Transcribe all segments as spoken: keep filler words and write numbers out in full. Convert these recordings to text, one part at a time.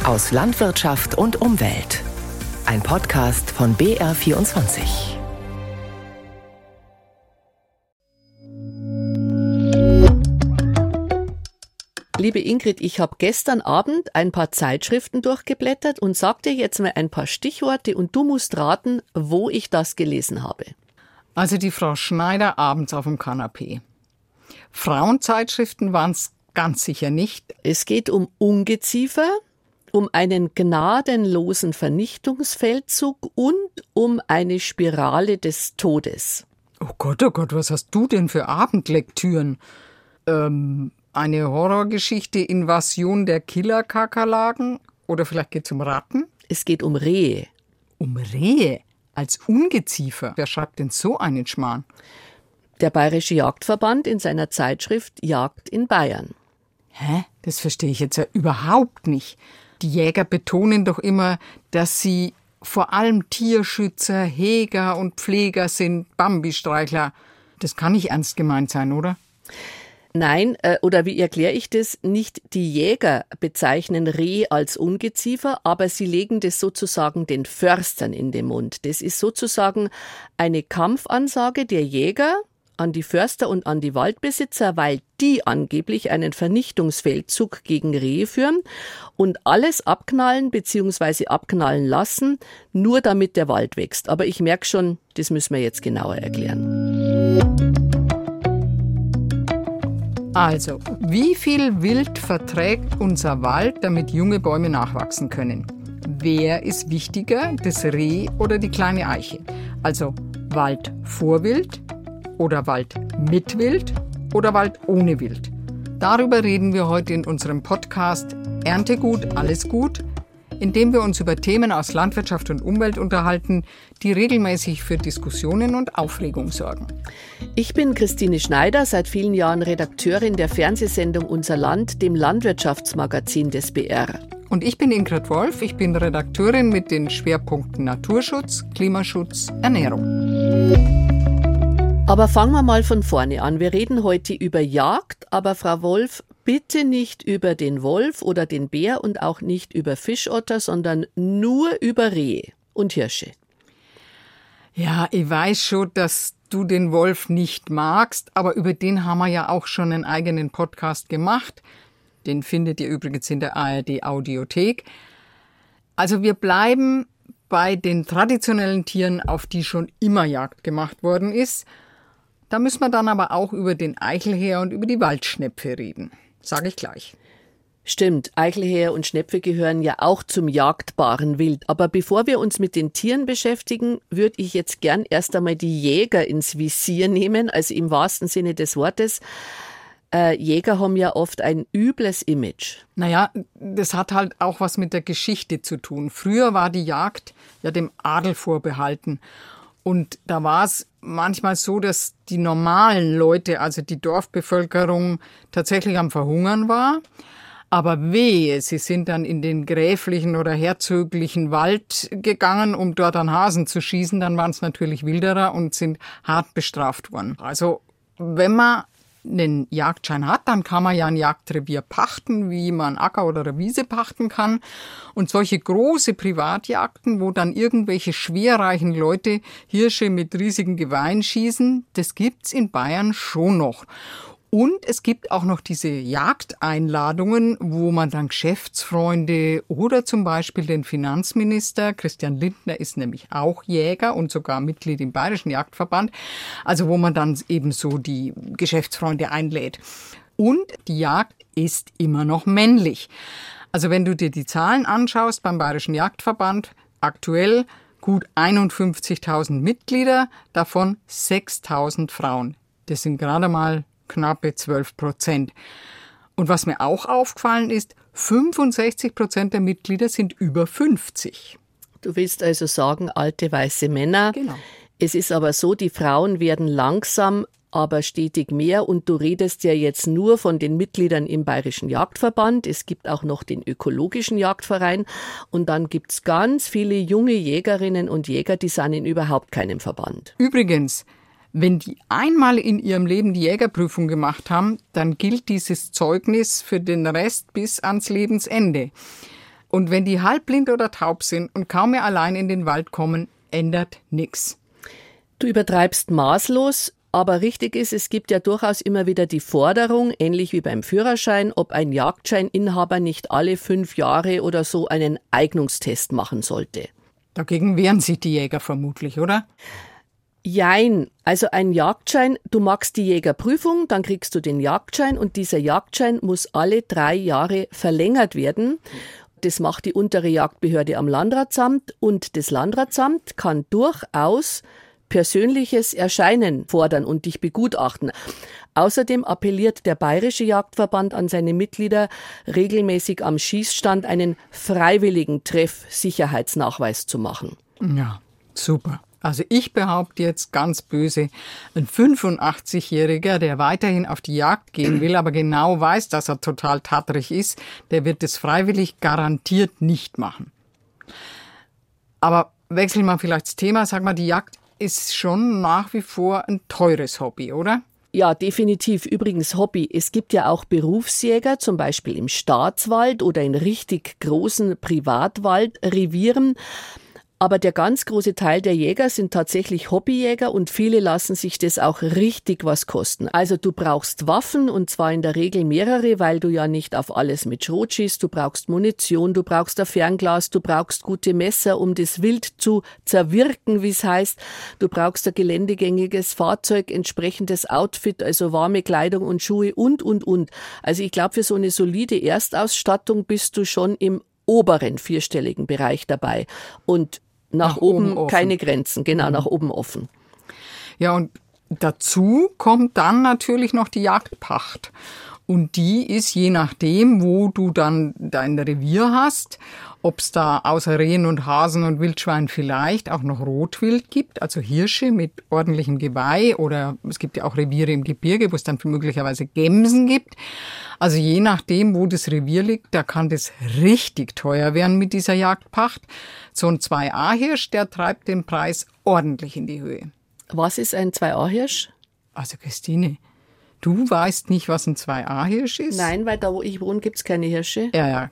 Aus Landwirtschaft und Umwelt. Ein Podcast von B R vierundzwanzig. Liebe Ingrid, ich habe gestern Abend ein paar Zeitschriften durchgeblättert und sag dir jetzt mal ein paar Stichworte und du musst raten, wo ich das gelesen habe. Also die Frau Schneider abends auf dem Kanapee. Frauenzeitschriften waren es ganz sicher nicht. Es geht um Ungeziefer, um einen gnadenlosen Vernichtungsfeldzug und um eine Spirale des Todes. Oh Gott, oh Gott, was hast du denn für Abendlektüren? Ähm, eine Horrorgeschichte, Invasion der Killer-Kakerlaken? Oder vielleicht geht es um Ratten? Es geht um Rehe. Um Rehe? Als Ungeziefer? Wer schreibt denn so einen Schmarrn? Der Bayerische Jagdverband in seiner Zeitschrift Jagd in Bayern. Hä? Das verstehe ich jetzt ja überhaupt nicht. Die Jäger betonen doch immer, dass sie vor allem Tierschützer, Heger und Pfleger sind, Bambistreichler. Das kann nicht ernst gemeint sein, oder? Nein, äh, oder wie erkläre ich das? Nicht die Jäger bezeichnen Reh als Ungeziefer, aber sie legen das sozusagen den Förstern in den Mund. Das ist sozusagen eine Kampfansage der Jäger an die Förster und an die Waldbesitzer, weil die angeblich einen Vernichtungsfeldzug gegen Rehe führen und alles abknallen bzw. abknallen lassen, nur damit der Wald wächst. Aber ich merke schon, das müssen wir jetzt genauer erklären. Also, wie viel Wild verträgt unser Wald, damit junge Bäume nachwachsen können? Wer ist wichtiger, das Reh oder die kleine Eiche? Also Wald vor Wild oder Wald mit Wild oder Wald ohne Wild? Darüber reden wir heute in unserem Podcast Erntegut, alles gut, in dem wir uns über Themen aus Landwirtschaft und Umwelt unterhalten, die regelmäßig für Diskussionen und Aufregung sorgen. Ich bin Christine Schneider, seit vielen Jahren Redakteurin der Fernsehsendung Unser Land, dem Landwirtschaftsmagazin des B R. Und ich bin Ingrid Wolf, ich bin Redakteurin mit den Schwerpunkten Naturschutz, Klimaschutz, Ernährung. Aber fangen wir mal von vorne an. Wir reden heute über Jagd, aber Frau Wolf, bitte nicht über den Wolf oder den Bär und auch nicht über Fischotter, sondern nur über Rehe und Hirsche. Ja, ich weiß schon, dass du den Wolf nicht magst, aber über den haben wir ja auch schon einen eigenen Podcast gemacht. Den findet ihr übrigens in der A R D-Audiothek. Also wir bleiben bei den traditionellen Tieren, auf die schon immer Jagd gemacht worden ist. Da müssen wir dann aber auch über den Eichelhäher und über die Waldschnepfe reden. Sage ich gleich. Stimmt, Eichelhäher und Schnepfe gehören ja auch zum jagdbaren Wild. Aber bevor wir uns mit den Tieren beschäftigen, würde ich jetzt gern erst einmal die Jäger ins Visier nehmen, also im wahrsten Sinne des Wortes. Äh, Jäger haben ja oft ein übles Image. Naja, das hat halt auch was mit der Geschichte zu tun. Früher war die Jagd ja dem Adel vorbehalten. Und da war es manchmal so, dass die normalen Leute, also die Dorfbevölkerung, tatsächlich am Verhungern war. Aber wehe, sie sind dann in den gräflichen oder herzoglichen Wald gegangen, um dort an Hasen zu schießen. Dann waren es natürlich Wilderer und sind hart bestraft worden. Also wenn man einen Jagdschein hat, dann kann man ja ein Jagdrevier pachten, wie man Acker oder eine Wiese pachten kann. Und solche große Privatjagden, wo dann irgendwelche schwerreichen Leute Hirsche mit riesigen Geweihen schießen, das gibt's in Bayern schon noch. Und es gibt auch noch diese Jagdeinladungen, wo man dann Geschäftsfreunde oder zum Beispiel den Finanzminister, Christian Lindner ist nämlich auch Jäger und sogar Mitglied im Bayerischen Jagdverband, also wo man dann eben so die Geschäftsfreunde einlädt. Und die Jagd ist immer noch männlich. Also wenn du dir die Zahlen anschaust beim Bayerischen Jagdverband, aktuell gut einundfünfzigtausend Mitglieder, davon sechstausend Frauen. Das sind gerade mal knappe zwölf Prozent. Und was mir auch aufgefallen ist, fünfundsechzig Prozent der Mitglieder sind über fünfzig. Du willst also sagen, alte weiße Männer. Genau. Es ist aber so, die Frauen werden langsam, aber stetig mehr. Und du redest ja jetzt nur von den Mitgliedern im Bayerischen Jagdverband. Es gibt auch noch den Ökologischen Jagdverein. Und dann gibt es ganz viele junge Jägerinnen und Jäger, die sind in überhaupt keinem Verband. Übrigens, wenn die einmal in ihrem Leben die Jägerprüfung gemacht haben, dann gilt dieses Zeugnis für den Rest bis ans Lebensende. Und wenn die halbblind oder taub sind und kaum mehr allein in den Wald kommen, ändert nichts. Du übertreibst maßlos, aber richtig ist, es gibt ja durchaus immer wieder die Forderung, ähnlich wie beim Führerschein, ob ein Jagdscheininhaber nicht alle fünf Jahre oder so einen Eignungstest machen sollte. Dagegen wehren sich die Jäger vermutlich, oder? Jein, also ein Jagdschein, du machst die Jägerprüfung, dann kriegst du den Jagdschein und dieser Jagdschein muss alle drei Jahre verlängert werden. Das macht die untere Jagdbehörde am Landratsamt und das Landratsamt kann durchaus persönliches Erscheinen fordern und dich begutachten. Außerdem appelliert der Bayerische Jagdverband an seine Mitglieder, regelmäßig am Schießstand einen freiwilligen Treffsicherheitsnachweis zu machen. Ja, super. Also ich behaupte jetzt ganz böse, ein fünfundachtzigjähriger, der weiterhin auf die Jagd gehen will, aber genau weiß, dass er total tattrig ist, der wird es freiwillig garantiert nicht machen. Aber wechseln wir vielleicht das Thema. Sag mal, die Jagd ist schon nach wie vor ein teures Hobby, oder? Ja, definitiv. Übrigens Hobby. Es gibt ja auch Berufsjäger, zum Beispiel im Staatswald oder in richtig großen Privatwaldrevieren. Aber der ganz große Teil der Jäger sind tatsächlich Hobbyjäger und viele lassen sich das auch richtig was kosten. Also du brauchst Waffen und zwar in der Regel mehrere, weil du ja nicht auf alles mit Schrot schießt. Du brauchst Munition, du brauchst ein Fernglas, du brauchst gute Messer, um das Wild zu zerwirken, wie es heißt. Du brauchst ein geländegängiges Fahrzeug, entsprechendes Outfit, also warme Kleidung und Schuhe und, und, und. Also ich glaube, für so eine solide Erstausstattung bist du schon im oberen vierstelligen Bereich dabei. Und Nach, nach oben, oben keine Grenzen, genau, mhm. nach oben offen. Ja, und dazu kommt dann natürlich noch die Jagdpacht. Und die ist je nachdem, wo du dann dein Revier hast, ob es da außer Rehen und Hasen und Wildschwein vielleicht auch noch Rotwild gibt, also Hirsche mit ordentlichem Geweih, oder es gibt ja auch Reviere im Gebirge, wo es dann möglicherweise Gämsen gibt. Also je nachdem, wo das Revier liegt, da kann das richtig teuer werden mit dieser Jagdpacht. So ein zwei A-Hirsch, der treibt den Preis ordentlich in die Höhe. Was ist ein zwei A-Hirsch? Also Christine, du weißt nicht, was ein zwei A-Hirsch ist? Nein, weil da, wo ich wohne, gibt's keine Hirsche. Ja, ja.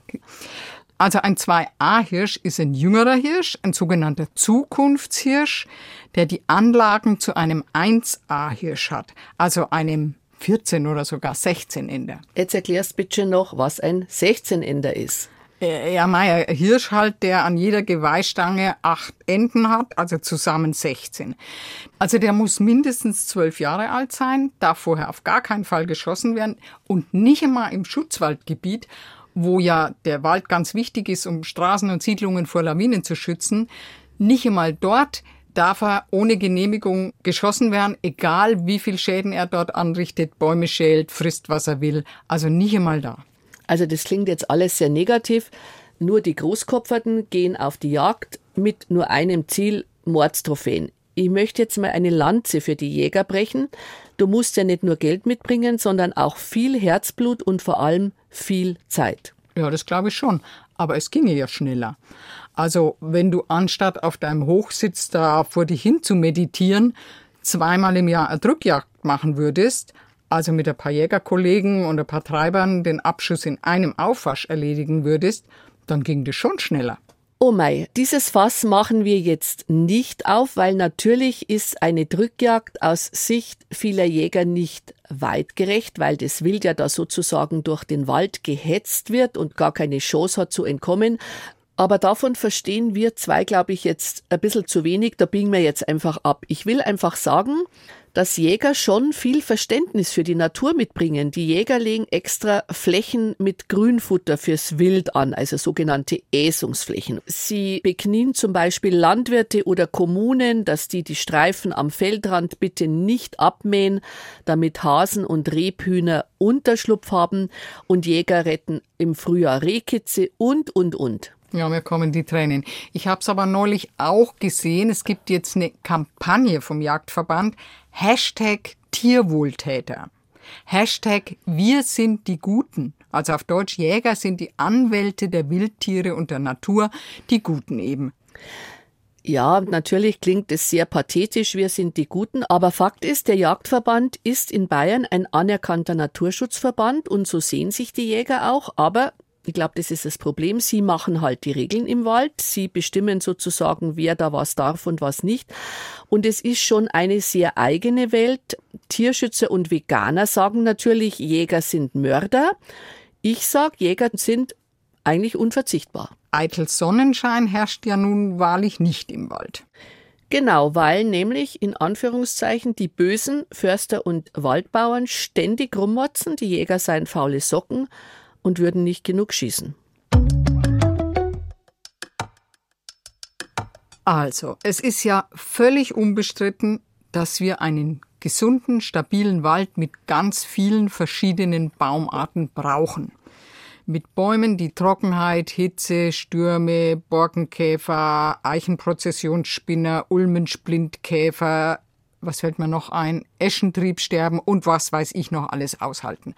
Also ein zwei A-Hirsch ist ein jüngerer Hirsch, ein sogenannter Zukunftshirsch, der die Anlagen zu einem eins A-Hirsch hat, also einem vierzehn oder sogar sechzehn Ender. Jetzt erklärst bitte noch, was ein sechzehn Ender ist. Ja, Meier, Hirsch halt, der an jeder Geweihstange acht Enden hat, also zusammen sechzehn. Also der muss mindestens zwölf Jahre alt sein, darf vorher auf gar keinen Fall geschossen werden und nicht einmal im Schutzwaldgebiet, wo ja der Wald ganz wichtig ist, um Straßen und Siedlungen vor Lawinen zu schützen. Nicht einmal dort darf er ohne Genehmigung geschossen werden, egal wie viel Schäden er dort anrichtet, Bäume schält, frisst, was er will. Also nicht einmal da. Also das klingt jetzt alles sehr negativ. Nur die Großkopferten gehen auf die Jagd mit nur einem Ziel, Mordstrophäen. Ich möchte jetzt mal eine Lanze für die Jäger brechen. Du musst ja nicht nur Geld mitbringen, sondern auch viel Herzblut und vor allem viel Zeit. Ja, das glaube ich schon. Aber es ginge ja schneller. Also wenn du anstatt auf deinem Hochsitz da vor dich hin zu meditieren, zweimal im Jahr eine Drückjagd machen würdest, also mit ein paar Jägerkollegen und ein paar Treibern den Abschuss in einem Aufwasch erledigen würdest, dann ging das schon schneller. Oh mei, dieses Fass machen wir jetzt nicht auf, weil natürlich ist eine Drückjagd aus Sicht vieler Jäger nicht weitgerecht, weil das Wild ja da sozusagen durch den Wald gehetzt wird und gar keine Chance hat zu entkommen. Aber davon verstehen wir zwei, glaube ich, jetzt ein bisschen zu wenig. Da biegen wir jetzt einfach ab. Ich will einfach sagen, dass Jäger schon viel Verständnis für die Natur mitbringen. Die Jäger legen extra Flächen mit Grünfutter fürs Wild an, also sogenannte Äsungsflächen. Sie beknien zum Beispiel Landwirte oder Kommunen, dass die die Streifen am Feldrand bitte nicht abmähen, damit Hasen und Rebhühner Unterschlupf haben, und Jäger retten im Frühjahr Rehkitze und, und, und. Ja, mir kommen die Tränen. Ich habe es aber neulich auch gesehen, es gibt jetzt eine Kampagne vom Jagdverband, Hashtag Tierwohltäter. Hashtag Wir sind die Guten. Also auf Deutsch, Jäger sind die Anwälte der Wildtiere und der Natur, die Guten eben. Ja, natürlich klingt es sehr pathetisch, wir sind die Guten, aber Fakt ist, der Jagdverband ist in Bayern ein anerkannter Naturschutzverband und so sehen sich die Jäger auch, aber Ich glaube, das ist das Problem. Sie machen halt die Regeln im Wald. Sie bestimmen sozusagen, wer da was darf und was nicht. Und es ist schon eine sehr eigene Welt. Tierschützer und Veganer sagen natürlich, Jäger sind Mörder. Ich sage, Jäger sind eigentlich unverzichtbar. Eitel Sonnenschein herrscht ja nun wahrlich nicht im Wald. Genau, weil nämlich in Anführungszeichen die bösen Förster und Waldbauern ständig rummotzen, die Jäger seien faule Socken und würden nicht genug schießen. Also, es ist ja völlig unbestritten, dass wir einen gesunden, stabilen Wald mit ganz vielen verschiedenen Baumarten brauchen. Mit Bäumen, die Trockenheit, Hitze, Stürme, Borkenkäfer, Eichenprozessionsspinner, Ulmensplintkäfer, was fällt mir noch ein, Eschentriebsterben und was weiß ich noch alles aushalten.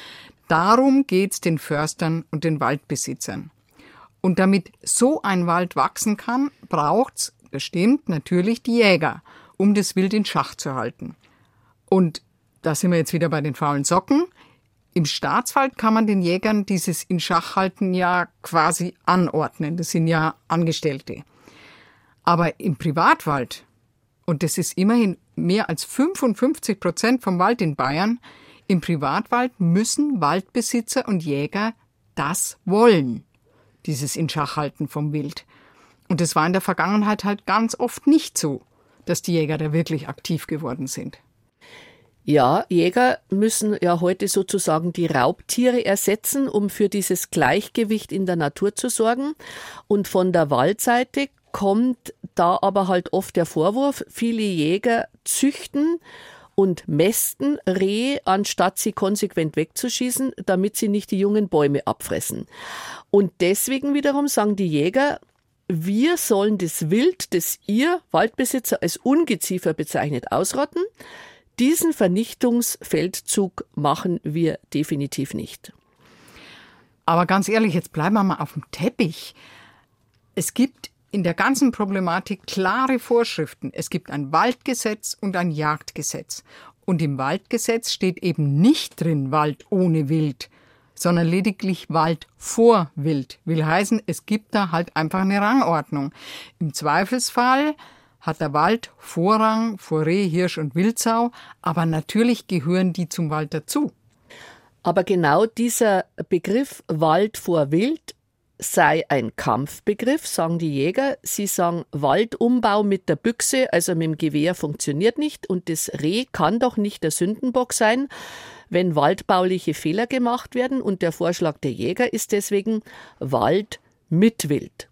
Darum geht's den Förstern und den Waldbesitzern. Und damit so ein Wald wachsen kann, braucht's, das stimmt, natürlich die Jäger, um das Wild in Schach zu halten. Und da sind wir jetzt wieder bei den faulen Socken. Im Staatswald kann man den Jägern dieses in Schach halten ja quasi anordnen. Das sind ja Angestellte. Aber im Privatwald, und das ist immerhin mehr als fünfundfünfzig Prozent vom Wald in Bayern, im Privatwald müssen Waldbesitzer und Jäger das wollen, dieses in Schach halten vom Wild. Und das war in der Vergangenheit halt ganz oft nicht so, dass die Jäger da wirklich aktiv geworden sind. Ja, Jäger müssen ja heute sozusagen die Raubtiere ersetzen, um für dieses Gleichgewicht in der Natur zu sorgen. Und von der Waldseite kommt da aber halt oft der Vorwurf, viele Jäger züchten und mästen Rehe, anstatt sie konsequent wegzuschießen, damit sie nicht die jungen Bäume abfressen. Und deswegen wiederum sagen die Jäger, wir sollen das Wild, das ihr Waldbesitzer als Ungeziefer bezeichnet, ausrotten. Diesen Vernichtungsfeldzug machen wir definitiv nicht. Aber ganz ehrlich, jetzt bleiben wir mal auf dem Teppich. Es gibt in der ganzen Problematik klare Vorschriften. Es gibt ein Waldgesetz und ein Jagdgesetz. Und im Waldgesetz steht eben nicht drin Wald ohne Wild, sondern lediglich Wald vor Wild. Will heißen, es gibt da halt einfach eine Rangordnung. Im Zweifelsfall hat der Wald Vorrang vor Reh, Hirsch und Wildsau, aber natürlich gehören die zum Wald dazu. Aber genau dieser Begriff Wald vor Wild sei ein Kampfbegriff, sagen die Jäger. Sie sagen, Waldumbau mit der Büchse, also mit dem Gewehr, funktioniert nicht. Und das Reh kann doch nicht der Sündenbock sein, wenn waldbauliche Fehler gemacht werden. Und der Vorschlag der Jäger ist deswegen Wald mit Wild.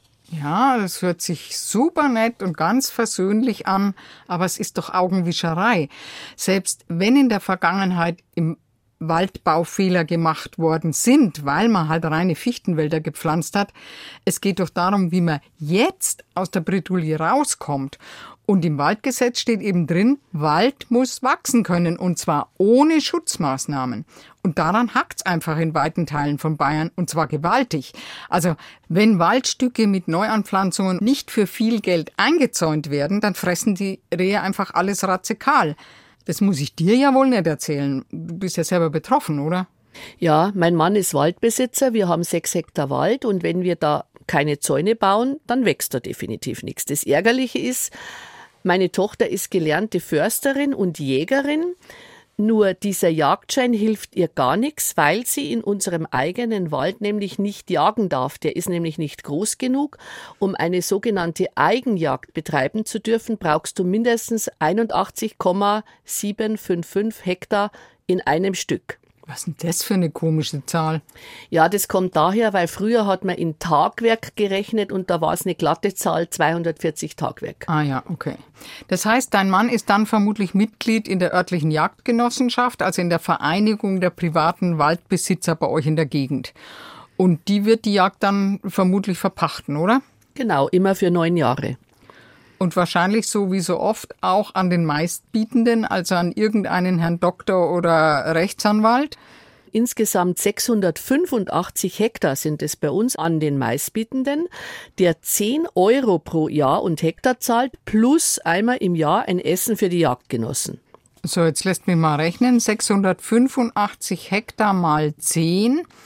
Ja, das hört sich super nett und ganz versöhnlich an, aber es ist doch Augenwischerei. Selbst wenn in der Vergangenheit im Waldbaufehler gemacht worden sind, weil man halt reine Fichtenwälder gepflanzt hat. Es geht doch darum, wie man jetzt aus der Bredouille rauskommt. Und im Waldgesetz steht eben drin, Wald muss wachsen können, und zwar ohne Schutzmaßnahmen. Und daran hackt's einfach in weiten Teilen von Bayern, und zwar gewaltig. Also wenn Waldstücke mit Neuanpflanzungen nicht für viel Geld eingezäunt werden, dann fressen die Rehe einfach alles radikal. Das muss ich dir ja wohl nicht erzählen. Du bist ja selber betroffen, oder? Ja, mein Mann ist Waldbesitzer. Wir haben sechs Hektar Wald und wenn wir da keine Zäune bauen, dann wächst da definitiv nichts. Das Ärgerliche ist, meine Tochter ist gelernte Försterin und Jägerin. Nur dieser Jagdschein hilft ihr gar nichts, weil sie in unserem eigenen Wald nämlich nicht jagen darf. Der ist nämlich nicht groß genug. Um eine sogenannte Eigenjagd betreiben zu dürfen, brauchst du mindestens einundachtzig Komma siebenhundertfünfundfünfzig Hektar in einem Stück. Was ist denn das für eine komische Zahl? Ja, das kommt daher, weil früher hat man in Tagwerk gerechnet und da war es eine glatte Zahl, zweihundertvierzig Tagwerk. Ah ja, okay. Das heißt, dein Mann ist dann vermutlich Mitglied in der örtlichen Jagdgenossenschaft, also in der Vereinigung der privaten Waldbesitzer bei euch in der Gegend. Und die wird die Jagd dann vermutlich verpachten, oder? Genau, immer für neun Jahre. Und wahrscheinlich so wie so oft auch an den Meistbietenden, also an irgendeinen Herrn Doktor oder Rechtsanwalt. Insgesamt sechshundertfünfundachtzig Hektar sind es bei uns an den Meistbietenden, der zehn Euro pro Jahr und Hektar zahlt, plus einmal im Jahr ein Essen für die Jagdgenossen. So, jetzt lässt mich mal rechnen. sechshundertfünfundachtzig Hektar mal zehn.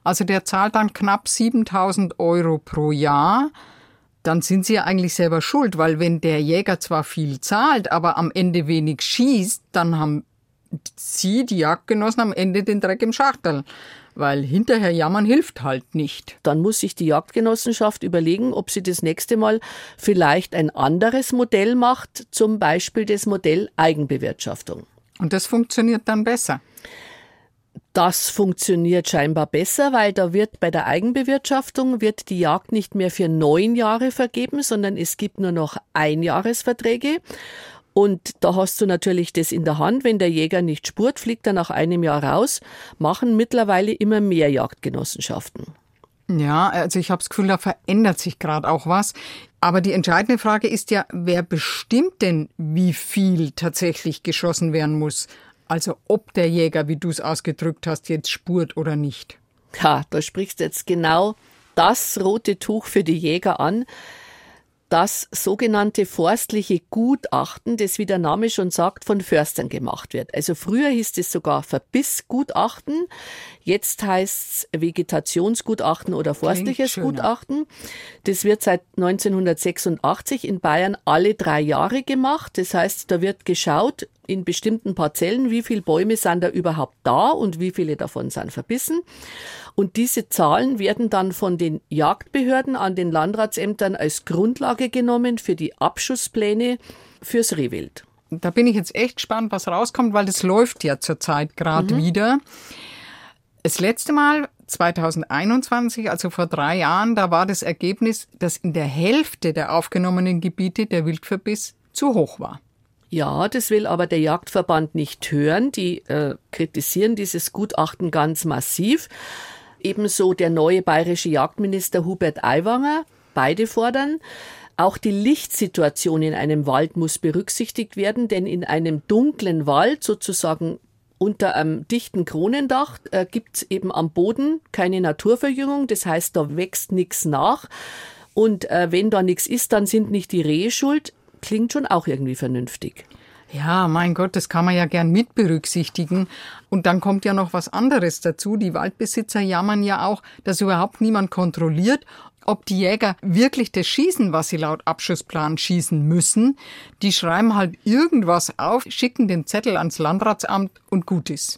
Also der zahlt dann knapp siebentausend Euro pro Jahr. Dann sind sie ja eigentlich selber schuld, weil wenn der Jäger zwar viel zahlt, aber am Ende wenig schießt, dann haben sie, die Jagdgenossen, am Ende den Dreck im Schachtel. Weil hinterher jammern hilft halt nicht. Dann muss sich die Jagdgenossenschaft überlegen, ob sie das nächste Mal vielleicht ein anderes Modell macht, zum Beispiel das Modell Eigenbewirtschaftung. Und das funktioniert dann besser? Das funktioniert scheinbar besser, weil da wird bei der Eigenbewirtschaftung wird die Jagd nicht mehr für neun Jahre vergeben, sondern es gibt nur noch Einjahresverträge. Und da hast du natürlich das in der Hand. Wenn der Jäger nicht spurt, fliegt er nach einem Jahr raus. Machen mittlerweile immer mehr Jagdgenossenschaften. Ja, also ich habe das Gefühl, da verändert sich gerade auch was. Aber die entscheidende Frage ist ja, wer bestimmt denn, wie viel tatsächlich geschossen werden muss? Also ob der Jäger, wie du es ausgedrückt hast, jetzt spurt oder nicht. Ja, da sprichst du jetzt genau das rote Tuch für die Jäger an. Das sogenannte forstliche Gutachten, das, wie der Name schon sagt, von Förstern gemacht wird. Also früher hieß es sogar Verbissgutachten, jetzt heißt es Vegetationsgutachten oder forstliches Gutachten. Das wird seit neunzehnhundertsechsundachtzig in Bayern alle drei Jahre gemacht. Das heißt, da wird geschaut in bestimmten Parzellen, wie viele Bäume sind da überhaupt da und wie viele davon sind verbissen. Und diese Zahlen werden dann von den Jagdbehörden an den Landratsämtern als Grundlage genommen für die Abschusspläne fürs Rehwild. Da bin ich jetzt echt gespannt, was rauskommt, weil das läuft ja zurzeit gerade mhm. wieder. Das letzte Mal, zweitausendeinundzwanzig, also vor drei Jahren, da war das Ergebnis, dass in der Hälfte der aufgenommenen Gebiete der Wildverbiss zu hoch war. Ja, das will aber der Jagdverband nicht hören. Die äh, kritisieren dieses Gutachten ganz massiv. Ebenso der neue bayerische Jagdminister Hubert Aiwanger. Beide fordern. Auch die Lichtsituation in einem Wald muss berücksichtigt werden, denn in einem dunklen Wald, sozusagen unter einem dichten Kronendach, äh, gibt es eben am Boden keine Naturverjüngung. Das heißt, da wächst nichts nach. Und äh, wenn da nichts ist, dann sind nicht die Rehe schuld. Klingt schon auch irgendwie vernünftig. Ja, mein Gott, das kann man ja gern mit berücksichtigen. Und dann kommt ja noch was anderes dazu. Die Waldbesitzer jammern ja auch, dass überhaupt niemand kontrolliert, ob die Jäger wirklich das schießen, was sie laut Abschussplan schießen müssen. Die schreiben halt irgendwas auf, schicken den Zettel ans Landratsamt und gut ist.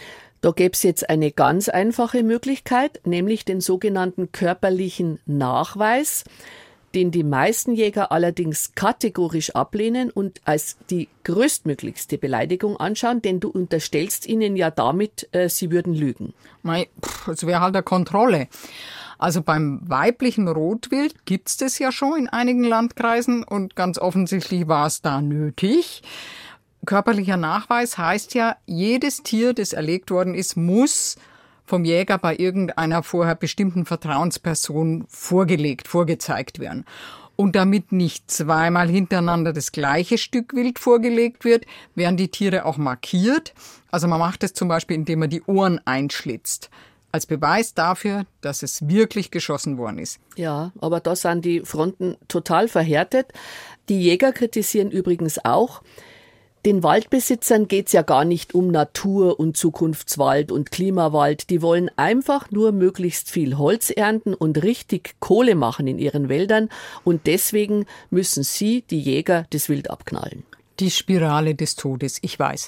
Da gäbe es jetzt eine ganz einfache Möglichkeit, nämlich den sogenannten körperlichen Nachweis, den die meisten Jäger allerdings kategorisch ablehnen und als die größtmöglichste Beleidigung anschauen, denn du unterstellst ihnen ja damit, äh, sie würden lügen. Mei, pff, das wäre halt eine Kontrolle. Also beim weiblichen Rotwild gibt's das ja schon in einigen Landkreisen und ganz offensichtlich war es da nötig. Körperlicher Nachweis heißt ja, jedes Tier, das erlegt worden ist, muss vom Jäger bei irgendeiner vorher bestimmten Vertrauensperson vorgelegt, vorgezeigt werden. Und damit nicht zweimal hintereinander das gleiche Stück Wild vorgelegt wird, werden die Tiere auch markiert. Also man macht es zum Beispiel, indem man die Ohren einschlitzt. Als Beweis dafür, dass es wirklich geschossen worden ist. Ja, aber da sind die Fronten total verhärtet. Die Jäger kritisieren übrigens auch, den Waldbesitzern geht's ja gar nicht um Natur und Zukunftswald und Klimawald. Die wollen einfach nur möglichst viel Holz ernten und richtig Kohle machen in ihren Wäldern. Und deswegen müssen sie, die Jäger, das Wild abknallen. Die Spirale des Todes, ich weiß.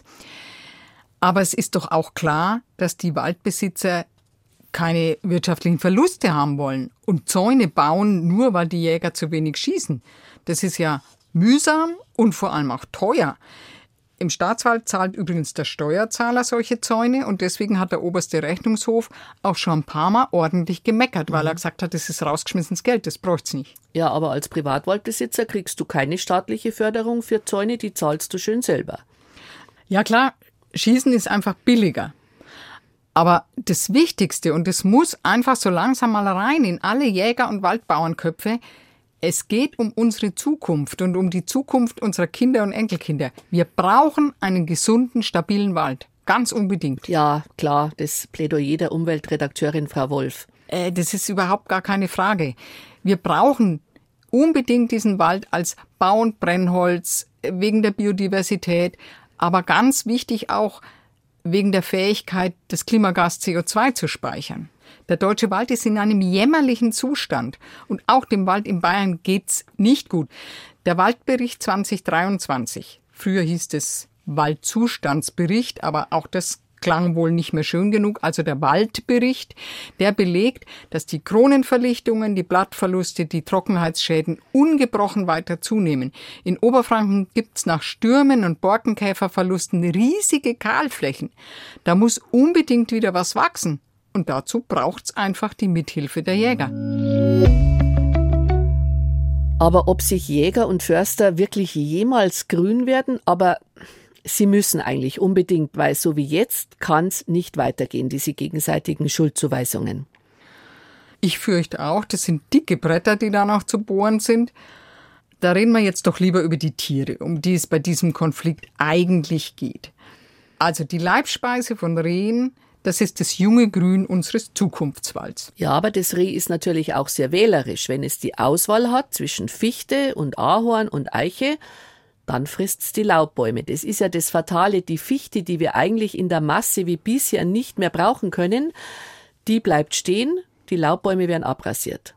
Aber es ist doch auch klar, dass die Waldbesitzer keine wirtschaftlichen Verluste haben wollen und Zäune bauen, nur weil die Jäger zu wenig schießen. Das ist ja mühsam und vor allem auch teuer. Im Staatswald zahlt übrigens der Steuerzahler solche Zäune und deswegen hat der oberste Rechnungshof auch schon ein paar Mal ordentlich gemeckert, weil er gesagt hat, das ist rausgeschmissenes Geld, das braucht's nicht. Ja, aber als Privatwaldbesitzer kriegst du keine staatliche Förderung für Zäune, die zahlst du schön selber. Ja klar, Schießen ist einfach billiger. Aber das Wichtigste, und das muss einfach so langsam mal rein in alle Jäger- und Waldbauernköpfe, es geht um unsere Zukunft und um die Zukunft unserer Kinder und Enkelkinder. Wir brauchen einen gesunden, stabilen Wald. Ganz unbedingt. Ja, klar, das Plädoyer der Umweltredakteurin Frau Wolf. Äh, das ist überhaupt gar keine Frage. Wir brauchen unbedingt diesen Wald als Bau- und Brennholz, wegen der Biodiversität, aber ganz wichtig auch wegen der Fähigkeit, das Klimagas C O zwei zu speichern. Der deutsche Wald ist in einem jämmerlichen Zustand. Und auch dem Wald in Bayern geht's nicht gut. Der Waldbericht zwanzig dreiundzwanzig. Früher hieß es Waldzustandsbericht, aber auch das klang wohl nicht mehr schön genug. Also der Waldbericht, der belegt, dass die Kronenverlichtungen, die Blattverluste, die Trockenheitsschäden ungebrochen weiter zunehmen. In Oberfranken gibt's nach Stürmen und Borkenkäferverlusten riesige Kahlflächen. Da muss unbedingt wieder was wachsen. Und dazu braucht's einfach die Mithilfe der Jäger. Aber ob sich Jäger und Förster wirklich jemals grün werden, aber sie müssen eigentlich unbedingt, weil so wie jetzt kann es nicht weitergehen, diese gegenseitigen Schuldzuweisungen. Ich fürchte auch, das sind dicke Bretter, die da noch zu bohren sind. Da reden wir jetzt doch lieber über die Tiere, um die es bei diesem Konflikt eigentlich geht. Also die Leibspeise von Rehen, das ist das junge Grün unseres Zukunftswalds. Ja, aber das Reh ist natürlich auch sehr wählerisch. Wenn es die Auswahl hat zwischen Fichte und Ahorn und Eiche, dann frisst es die Laubbäume. Das ist ja das Fatale. Die Fichte, die wir eigentlich in der Masse wie bisher nicht mehr brauchen können, die bleibt stehen, die Laubbäume werden abrasiert.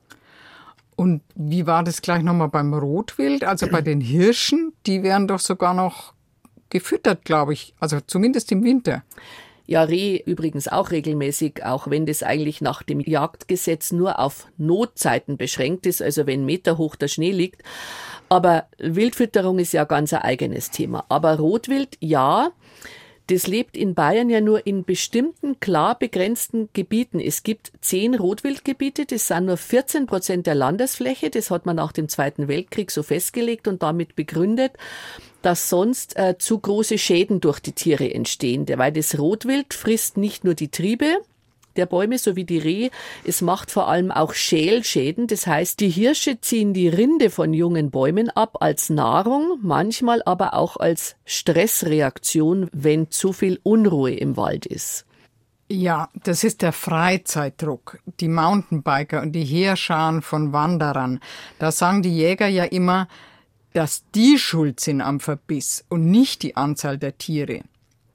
Und wie war das gleich nochmal beim Rotwild? Also bei den Hirschen, die werden doch sogar noch gefüttert, glaube ich. Also zumindest im Winter. Ja, Reh übrigens auch regelmäßig, auch wenn das eigentlich nach dem Jagdgesetz nur auf Notzeiten beschränkt ist, also wenn meterhoch der Schnee liegt. Aber Wildfütterung ist ja ganz ein eigenes Thema. Aber Rotwild, ja, das lebt in Bayern ja nur in bestimmten, klar begrenzten Gebieten. Es gibt zehn Rotwildgebiete, das sind nur vierzehn Prozent der Landesfläche. Das hat man nach dem Zweiten Weltkrieg so festgelegt und damit begründet, dass sonst äh, zu große Schäden durch die Tiere entstehen. Weil das Rotwild frisst nicht nur die Triebe der Bäume, so wie die Rehe, es macht vor allem auch Schälschäden. Das heißt, die Hirsche ziehen die Rinde von jungen Bäumen ab als Nahrung, manchmal aber auch als Stressreaktion, wenn zu viel Unruhe im Wald ist. Ja, das ist der Freizeitdruck. Die Mountainbiker und die Heerscharen von Wanderern. Da sagen die Jäger ja immer, dass die schuld sind am Verbiss und nicht die Anzahl der Tiere.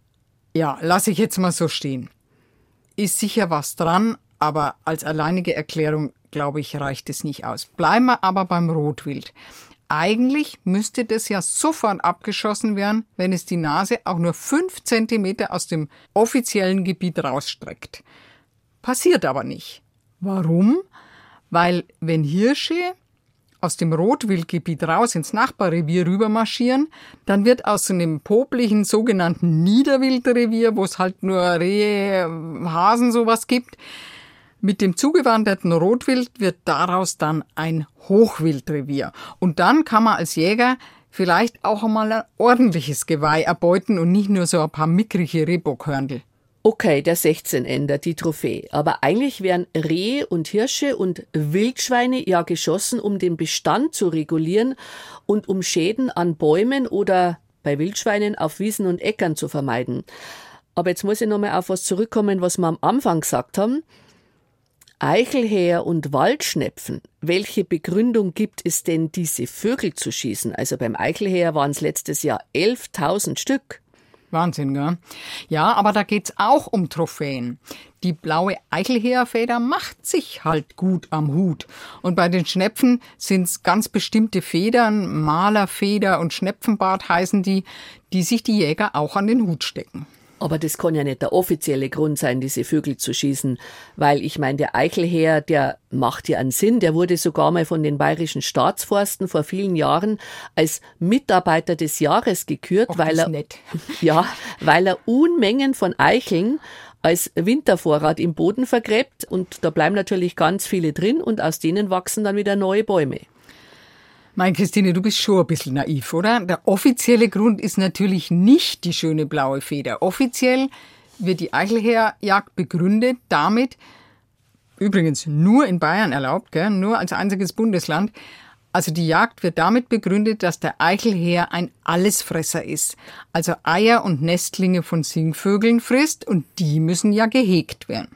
Ja, lasse ich jetzt mal so stehen. Ist sicher was dran, aber als alleinige Erklärung, glaube ich, reicht es nicht aus. Bleiben wir aber beim Rotwild. Eigentlich müsste das ja sofort abgeschossen werden, wenn es die Nase auch nur fünf Zentimeter aus dem offiziellen Gebiet rausstreckt. Passiert aber nicht. Warum? Weil wenn Hirsche aus dem Rotwildgebiet raus ins Nachbarrevier rübermarschieren, dann wird aus so einem popeligen sogenannten Niederwildrevier, wo es halt nur Rehe, Hasen sowas gibt, mit dem zugewanderten Rotwild wird daraus dann ein Hochwildrevier. Und dann kann man als Jäger vielleicht auch einmal ein ordentliches Geweih erbeuten und nicht nur so ein paar mickrige Rehbockhörnl. Okay, der sechzehn-Ender, die Trophäe. Aber eigentlich werden Rehe und Hirsche und Wildschweine ja geschossen, um den Bestand zu regulieren und um Schäden an Bäumen oder bei Wildschweinen auf Wiesen und Äckern zu vermeiden. Aber jetzt muss ich nochmal auf was zurückkommen, was wir am Anfang gesagt haben. Eichelhäher und Waldschnepfen, welche Begründung gibt es denn, diese Vögel zu schießen? Also beim Eichelhäher waren es letztes Jahr elftausend Stück. Wahnsinn, gell? Ja, aber da geht's auch um Trophäen. Die blaue Eichelhäherfeder macht sich halt gut am Hut. Und bei den Schnepfen sind's ganz bestimmte Federn, Malerfeder und Schnepfenbart heißen die, die sich die Jäger auch an den Hut stecken. Aber das kann ja nicht der offizielle Grund sein, diese Vögel zu schießen, weil ich meine, der Eichelhäher, der macht ja einen Sinn, der wurde sogar mal von den bayerischen Staatsforsten vor vielen Jahren als Mitarbeiter des Jahres gekürt, Och, weil er nett. ja, weil er Unmengen von Eicheln als Wintervorrat im Boden vergräbt und da bleiben natürlich ganz viele drin und aus denen wachsen dann wieder neue Bäume. Mein Christine, du bist schon ein bisschen naiv, oder? Der offizielle Grund ist natürlich nicht die schöne blaue Feder. Offiziell wird die Eichelhäherjagd begründet damit, übrigens nur in Bayern erlaubt, gell? Nur als einziges Bundesland. Also die Jagd wird damit begründet, dass der Eichelhäher ein Allesfresser ist. Also Eier und Nestlinge von Singvögeln frisst und die müssen ja gehegt werden.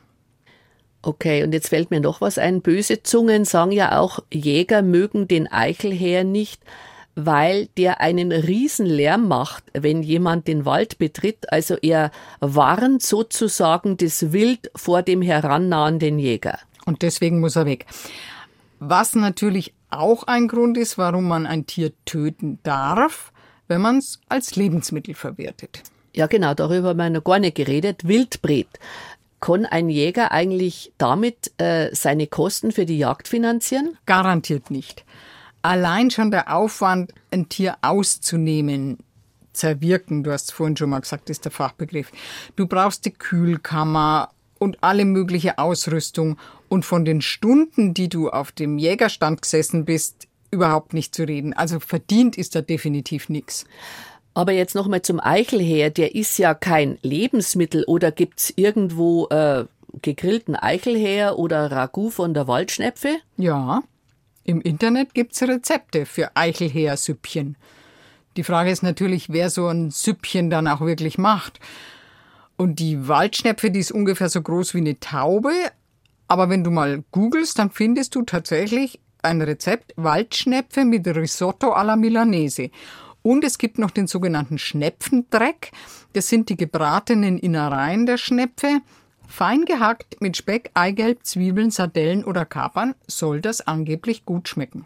Okay, und jetzt fällt mir noch was ein. Böse Zungen sagen ja auch, Jäger mögen den Eichelhäher nicht, weil der einen Riesenlärm macht, wenn jemand den Wald betritt. Also er warnt sozusagen das Wild vor dem herannahenden Jäger. Und deswegen muss er weg. Was natürlich auch ein Grund ist, warum man ein Tier töten darf, wenn man es als Lebensmittel verwertet. Ja genau, darüber haben wir noch gar nicht geredet. Wildbret. Kann ein Jäger eigentlich damit äh, seine Kosten für die Jagd finanzieren? Garantiert nicht. Allein schon der Aufwand, ein Tier auszunehmen, zerwirken, du hast es vorhin schon mal gesagt, ist der Fachbegriff. Du brauchst die Kühlkammer und alle mögliche Ausrüstung und von den Stunden, die du auf dem Jägerstand gesessen bist, überhaupt nicht zu reden. Also verdient ist da definitiv nichts. Aber jetzt nochmal zum Eichelhäher, der ist ja kein Lebensmittel, oder gibt's irgendwo äh, gegrillten Eichelhäher oder Ragout von der Waldschnepfe? Ja, im Internet gibt's Rezepte für Eichelhäher-Süppchen. Die Frage ist natürlich, wer so ein Süppchen dann auch wirklich macht. Und die Waldschnepfe, die ist ungefähr so groß wie eine Taube. Aber wenn du mal googelst, dann findest du tatsächlich ein Rezept Waldschnepfe mit Risotto alla Milanese. Und es gibt noch den sogenannten Schnepfendreck. Das sind die gebratenen Innereien der Schnepfe. Fein gehackt mit Speck, Eigelb, Zwiebeln, Sardellen oder Kapern soll das angeblich gut schmecken.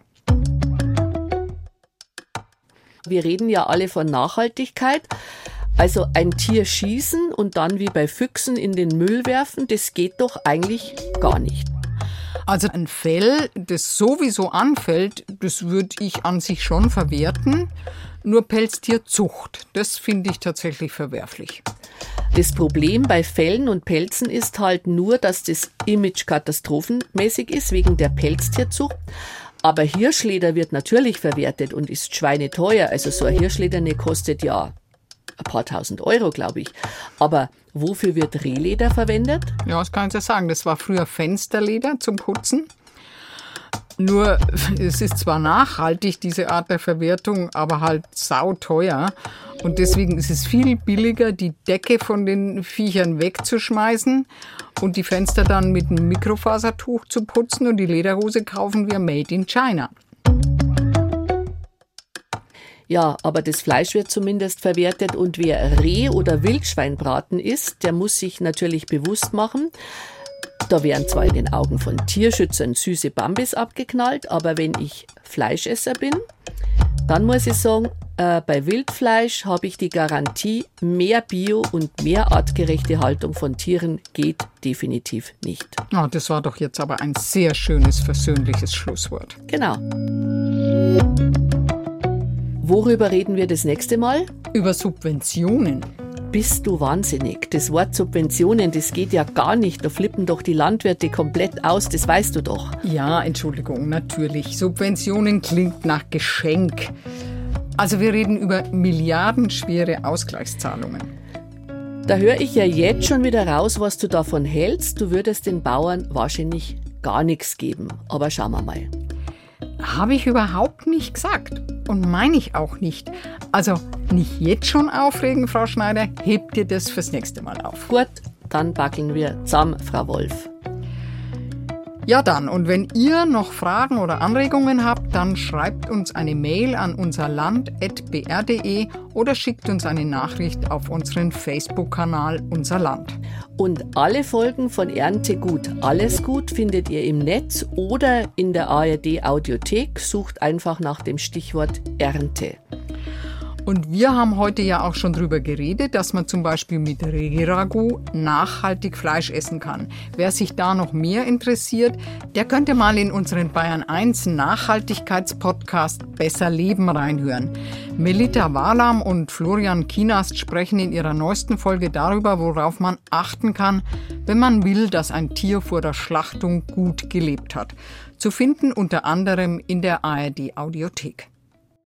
Wir reden ja alle von Nachhaltigkeit. Also ein Tier schießen und dann wie bei Füchsen in den Müll werfen, das geht doch eigentlich gar nicht. Also ein Fell, das sowieso anfällt, das würde ich an sich schon verwerten. Nur Pelztierzucht, das finde ich tatsächlich verwerflich. Das Problem bei Fellen und Pelzen ist halt nur, dass das Image katastrophenmäßig ist, wegen der Pelztierzucht. Aber Hirschleder wird natürlich verwertet und ist schweineteuer. Also so ein Hirschlederne kostet ja ein paar tausend Euro, glaube ich. Aber wofür wird Rehleder verwendet? Ja, das kann ich ja sagen. Das war früher Fensterleder zum Putzen. Nur, es ist zwar nachhaltig, diese Art der Verwertung, aber halt sauteuer. Und deswegen ist es viel billiger, die Decke von den Viechern wegzuschmeißen und die Fenster dann mit einem Mikrofasertuch zu putzen, und die Lederhose kaufen wir made in China. Ja, aber das Fleisch wird zumindest verwertet, und wer Reh- oder Wildschweinbraten isst, der muss sich natürlich bewusst machen, da werden zwar in den Augen von Tierschützern süße Bambis abgeknallt, aber wenn ich Fleischesser bin, dann muss ich sagen, äh, bei Wildfleisch habe ich die Garantie, mehr Bio und mehr artgerechte Haltung von Tieren geht definitiv nicht. Oh, das war doch jetzt aber ein sehr schönes, versöhnliches Schlusswort. Genau. Worüber reden wir das nächste Mal? Über Subventionen. Bist du wahnsinnig? Das Wort Subventionen, das geht ja gar nicht. Da flippen doch die Landwirte komplett aus, das weißt du doch. Ja, Entschuldigung, natürlich. Subventionen klingt nach Geschenk. Also wir reden über milliardenschwere Ausgleichszahlungen. Da höre ich ja jetzt schon wieder raus, was du davon hältst. Du würdest den Bauern wahrscheinlich gar nichts geben. Aber schauen wir mal. Habe ich überhaupt nicht gesagt. Und meine ich auch nicht. Also nicht jetzt schon aufregen, Frau Schneider. Hebt ihr das fürs nächste Mal auf. Gut, dann backeln wir zusammen, Frau Wolf. Ja dann, und wenn ihr noch Fragen oder Anregungen habt, dann schreibt uns eine Mail an unserland punkt b r punkt d e oder schickt uns eine Nachricht auf unseren Facebook-Kanal Unser Land. Und alle Folgen von Erntegut Alles Gut findet ihr im Netz oder in der A R D-Audiothek. Sucht einfach nach dem Stichwort Ernte. Und wir haben heute ja auch schon drüber geredet, dass man zum Beispiel mit Rehragout nachhaltig Fleisch essen kann. Wer sich da noch mehr interessiert, der könnte mal in unseren Bayern eins Nachhaltigkeitspodcast Besser Leben reinhören. Melita Walam und Florian Kienast sprechen in ihrer neuesten Folge darüber, worauf man achten kann, wenn man will, dass ein Tier vor der Schlachtung gut gelebt hat. Zu finden unter anderem in der A R D-Audiothek.